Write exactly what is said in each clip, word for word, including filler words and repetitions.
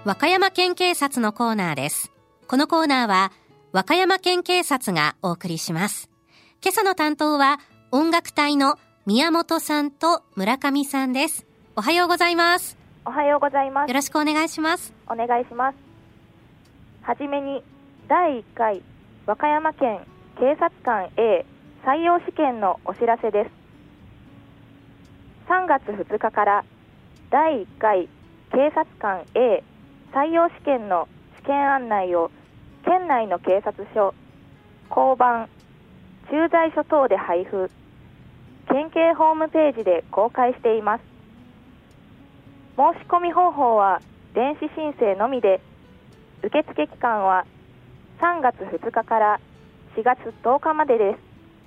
和歌山県警察のコーナーです。このコーナーは和歌山県警察がお送りします。今朝の担当は音楽隊の宮本さんと村上さんです。おはようございます。 おはようございます。 よろしくお願いします。 お願いします。はじめにだいいっかい和歌山県警察官 A 採用試験のお知らせです。さんがつふつかからだいいっかい警察官 A 採用試験の試験案内を県内の警察署、交番、駐在所等で配布、県警ホームページで公開しています。申し込み方法は電子申請のみで、受付期間はさんがつふつかからしがつとおかまでです。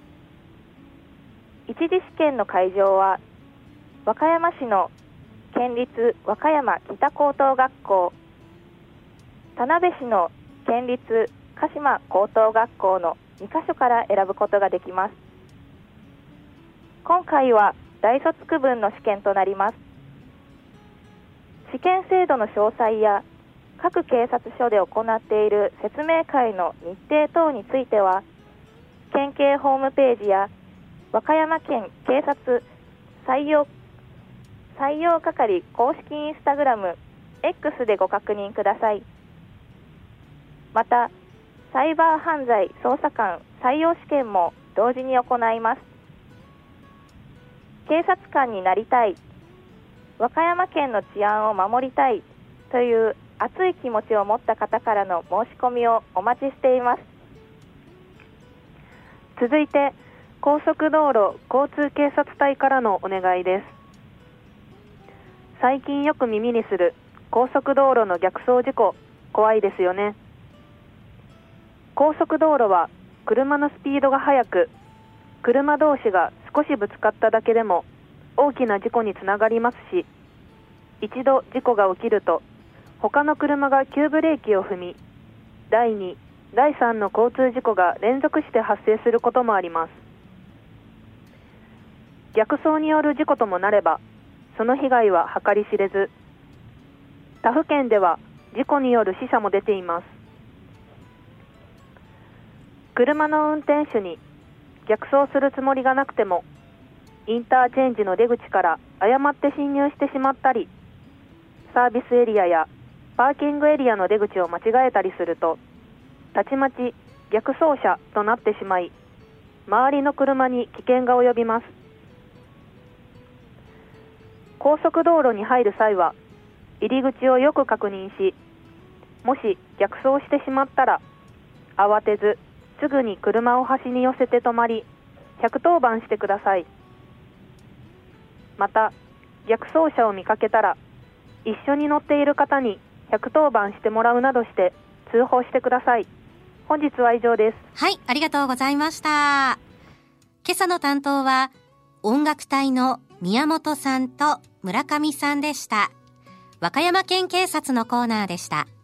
一次試験の会場は和歌山市の県立和歌山北高等学校、田辺市の県立鹿島高等学校のにかしょから選ぶことができます。今回は大卒区分の試験となります。試験制度の詳細や各警察署で行っている説明会の日程等については、県警ホームページや和歌山県警察採用採用係公式インスタグラム X でご確認ください。また、サイバー犯罪捜査官採用試験も同時に行います。警察官になりたい、和歌山県の治安を守りたいという熱い気持ちを持った方からの申し込みをお待ちしています。 続いて、高速道路交通警察隊からのお願いです。最近よく耳にする高速道路の逆走事故、怖いですよね。高速道路は車のスピードが速く、車同士が少しぶつかっただけでも大きな事故につながりますし、一度事故が起きると他の車が急ブレーキを踏み、だいに、だいさんの交通事故が連続して発生することもあります。逆走による事故ともなれば、その被害は計り知れず、他府県では事故による死者も出ています。車の運転手に逆走するつもりがなくても、インターチェンジの出口から誤って進入してしまったり、サービスエリアやパーキングエリアの出口を間違えたりすると、たちまち逆走車となってしまい、周りの車に危険が及びます。高速道路に入る際は、入り口をよく確認し、もし逆走してしまったら、慌てずすぐに車を端に寄せて止まり、ひゃくとおばんしてください。また、逆走車を見かけたら、一緒に乗っている方にひゃくとおばんしてもらうなどして通報してください。本日は以上です。 はい、ありがとうございました。今朝の担当は音楽隊の宮本さんと村上さんでした。和歌山県警察のコーナーでした。